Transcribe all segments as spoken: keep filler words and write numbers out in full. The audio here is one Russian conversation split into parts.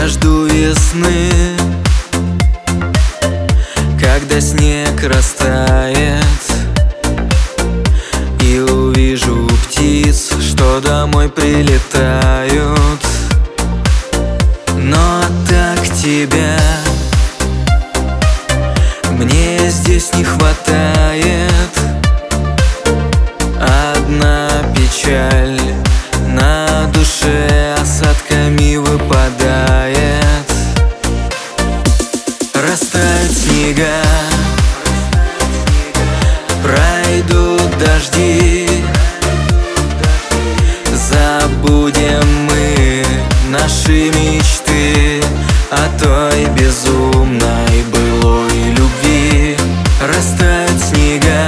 Я жду весны, когда снег растает, и увижу птиц, что домой прилетают. Но так тебя мне здесь не хватает. Одна печаль на душе осадками выпадает. Растают снега, пройдут дожди, забудем мы наши мечты о той безумной былой любви. Растают снега,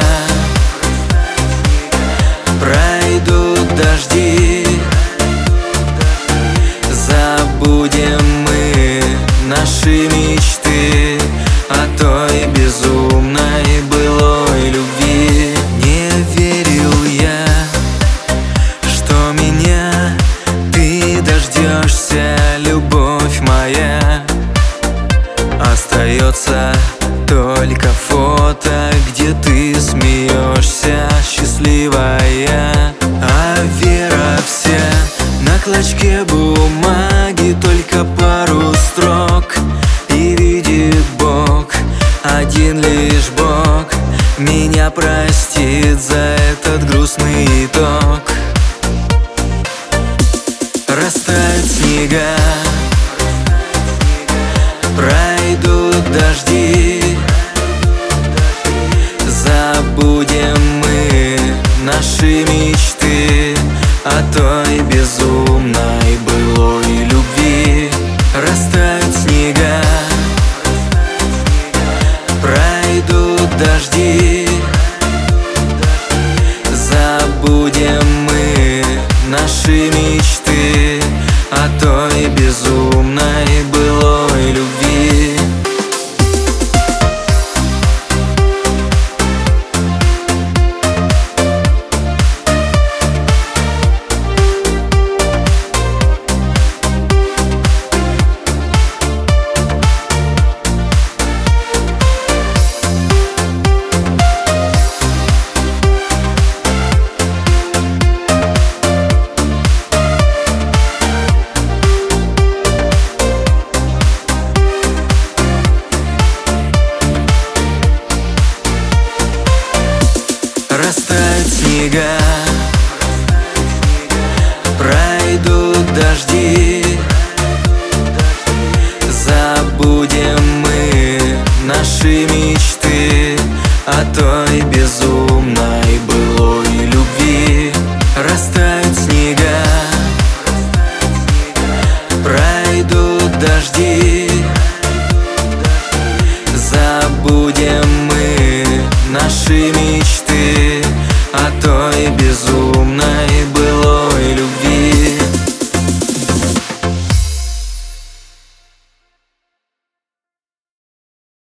пройдут дожди, забудем мы наши мечты о той безумной былой любви. Не верил я, что меня ты дождешься, любовь моя. Остается только фото, где ты смеешься, счастливая. А вера вся на клочке бумаги, только пару строк, и видит Бог, один лишь Бог, меня простит за этот грустный итог. Растают снега, пройдут дожди, забудем мы наши мечты о той безумной былой любви. Растают снега, пройдут дожди, забудем мы наши мечты о той безумной былой любви. Растают снега, пройдут дожди, забудем мы наши мечты о той безумной былой любви. Растают снега, пройдут дожди, забудем мы наши мечты